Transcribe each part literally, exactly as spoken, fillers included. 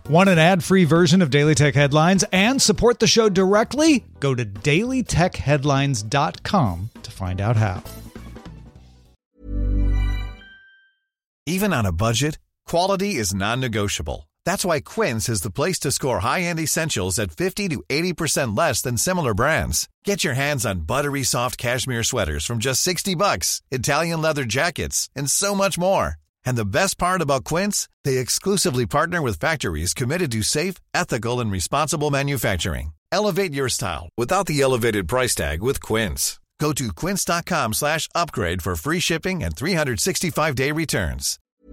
Want an ad-free version of Daily Tech Headlines and support the show directly? Go to daily tech headlines dot com to find out how. Even on a budget, quality is non-negotiable. That's why Quince is the place to score high-end essentials at fifty to eighty percent less than similar brands. Get your hands on buttery soft cashmere sweaters from just sixty bucks, Italian leather jackets, and so much more. And the best part about Quince, they exclusively partner with factories committed to safe, ethical, and responsible manufacturing. Elevate your style without the elevated price tag with Quince. Go to quince.com slash upgrade for free shipping and three sixty-five day returns.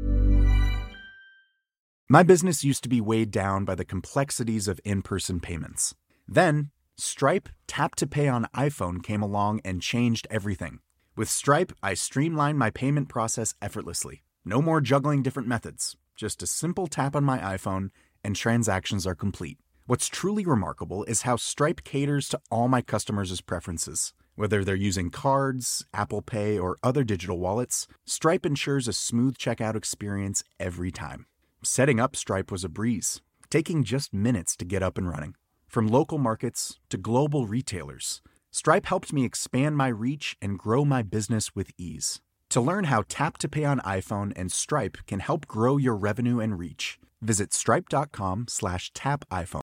My business used to be weighed down by the complexities of in-person payments. Then, Stripe Tap to Pay on iPhone came along and changed everything. With Stripe, I streamlined my payment process effortlessly. No more juggling different methods. Just a simple tap on my iPhone and transactions are complete. What's truly remarkable is how Stripe caters to all my customers' preferences. Whether they're using cards, Apple Pay, or other digital wallets, Stripe ensures a smooth checkout experience every time. Setting up Stripe was a breeze, taking just minutes to get up and running. From local markets to global retailers, Stripe helped me expand my reach and grow my business with ease. To learn how Tap to Pay on iPhone and Stripe can help grow your revenue and reach, visit stripe.com slash tap iPhone.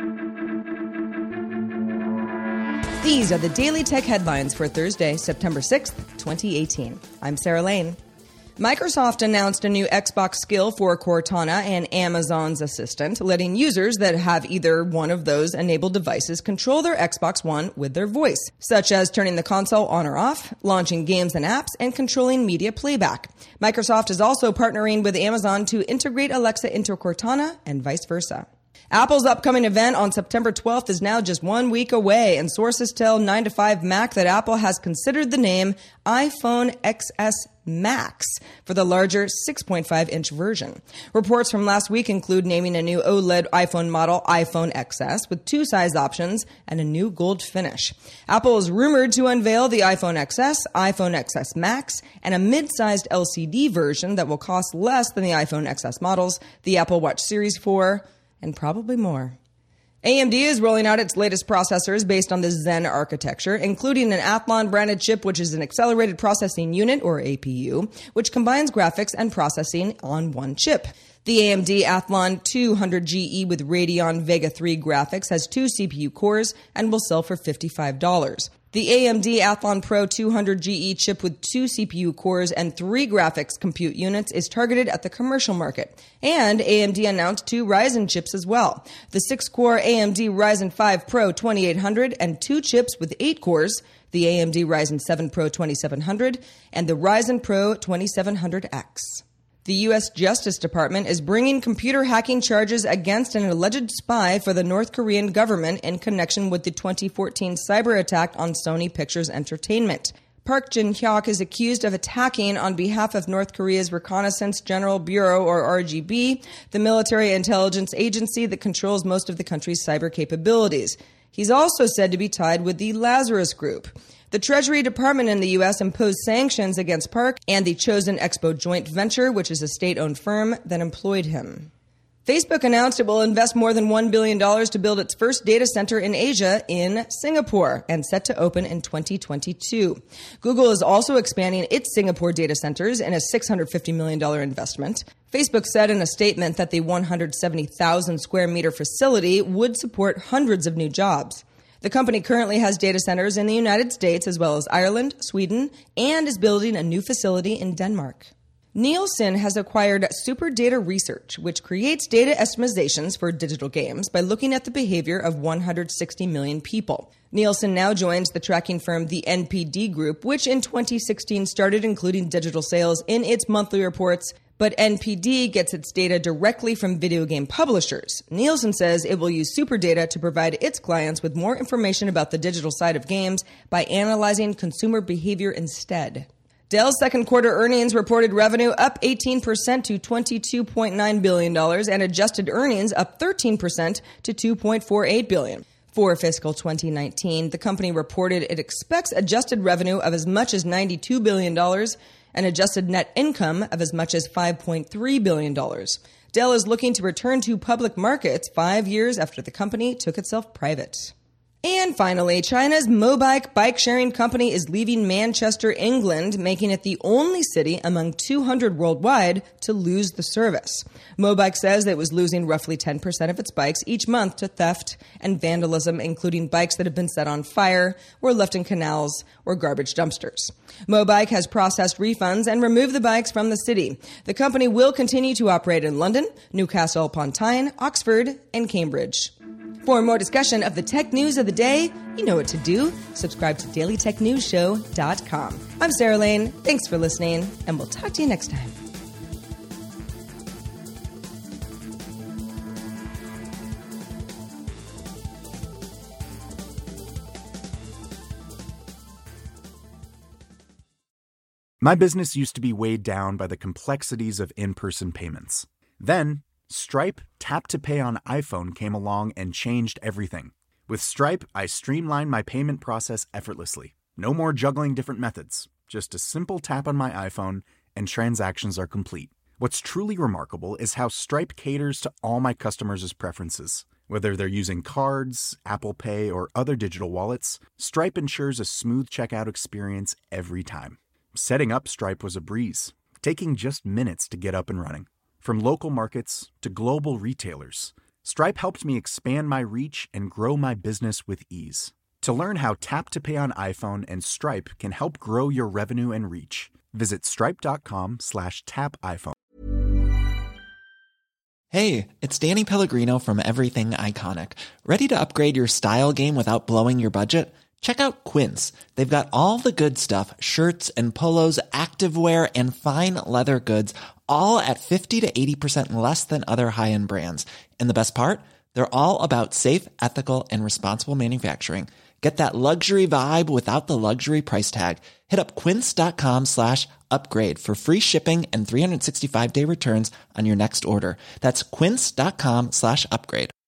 These are the Daily Tech Headlines for Thursday, September sixth, twenty eighteen. I'm Sarah Lane. Microsoft announced a new Xbox skill for Cortana and Amazon's Assistant, letting users that have either one of those enabled devices control their Xbox One with their voice, such as turning the console on or off, launching games and apps, and controlling media playback. Microsoft is also partnering with Amazon to integrate Alexa into Cortana and vice versa. Apple's upcoming event on September twelfth is now just one week away, and sources tell nine to five Mac that Apple has considered the name iPhone X S Max for the larger six point five inch version. Reports from last week include naming a new OLED iPhone model iPhone X S with two size options and a new gold finish. Apple is rumored to unveil the iPhone X S, iPhone X S Max, and a mid-sized L C D version that will cost less than the iPhone X S models, the Apple Watch Series four, and probably more. A M D is rolling out its latest processors based on the Zen architecture, including an Athlon-branded chip, which is an accelerated processing unit, or A P U, which combines graphics and processing on one chip. The A M D Athlon two hundred G E with Radeon Vega three graphics has two C P U cores and will sell for fifty-five dollars. The A M D Athlon Pro two hundred G E chip with two C P U cores and three graphics compute units is targeted at the commercial market. And A M D announced two Ryzen chips as well. The six-core A M D Ryzen five Pro twenty-eight hundred and two chips with eight cores, the A M D Ryzen seven Pro twenty-seven hundred and the Ryzen Pro twenty-seven hundred X. The U S Justice Department is bringing computer hacking charges against an alleged spy for the North Korean government in connection with the twenty fourteen cyber attack on Sony Pictures Entertainment. Park Jin-hyuk is accused of attacking on behalf of North Korea's Reconnaissance General Bureau, or R G B, the military intelligence agency that controls most of the country's cyber capabilities. He's also said to be tied with the Lazarus Group. The Treasury Department in the U S imposed sanctions against Park and the Chosen Expo joint venture, which is a state-owned firm that employed him. Facebook announced it will invest more than one billion dollars to build its first data center in Asia in Singapore and set to open in twenty twenty-two. Google is also expanding its Singapore data centers in a six hundred fifty million dollars investment. Facebook said in a statement that the one hundred seventy thousand square meter facility would support hundreds of new jobs. The company currently has data centers in the United States as well as Ireland, Sweden, and is building a new facility in Denmark. Nielsen has acquired Super Data Research, which creates data estimations for digital games by looking at the behavior of one hundred sixty million people. Nielsen now joins the tracking firm the N P D Group, which in twenty sixteen started including digital sales in its monthly reports, but N P D gets its data directly from video game publishers. Nielsen says it will use Super Data to provide its clients with more information about the digital side of games by analyzing consumer behavior instead. Dell's second quarter earnings reported revenue up eighteen percent to twenty-two point nine billion dollars and adjusted earnings up thirteen percent to two point four eight billion dollars. For fiscal twenty nineteen, the company reported it expects adjusted revenue of as much as ninety-two billion dollars and adjusted net income of as much as five point three billion dollars. Dell is looking to return to public markets five years after the company took itself private. And finally, China's Mobike bike-sharing company is leaving Manchester, England, making it the only city among two hundred worldwide to lose the service. Mobike says that it was losing roughly ten percent of its bikes each month to theft and vandalism, including bikes that have been set on fire, or left in canals, or garbage dumpsters. Mobike has processed refunds and removed the bikes from the city. The company will continue to operate in London, Newcastle upon Tyne, Oxford, and Cambridge. For more discussion of the tech news of the day, you know what to do. Subscribe to daily tech news show dot com. I'm Sarah Lane. Thanks for listening, and we'll talk to you next time. My business used to be weighed down by the complexities of in-person payments. Then, Stripe Tap to Pay on iPhone came along and changed everything. With Stripe, I streamlined my payment process effortlessly. No more juggling different methods. Just a simple tap on my iPhone and transactions are complete. What's truly remarkable is how Stripe caters to all my customers' preferences. Whether they're using cards, Apple Pay, or other digital wallets, Stripe ensures a smooth checkout experience every time. Setting up Stripe was a breeze, taking just minutes to get up and running. From local markets to global retailers, Stripe helped me expand my reach and grow my business with ease. To learn how Tap to Pay on iPhone and Stripe can help grow your revenue and reach, visit stripe.com slash tap iPhone. Hey, it's Danny Pellegrino from Everything Iconic. Ready to upgrade your style game without blowing your budget? Check out Quince. They've got all the good stuff, shirts and polos, activewear, and fine leather goods, all at fifty to eighty percent less than other high-end brands. And the best part? They're all about safe, ethical, and responsible manufacturing. Get that luxury vibe without the luxury price tag. Hit up quince.com slash upgrade for free shipping and three sixty-five day returns on your next order. That's quince.com slash upgrade.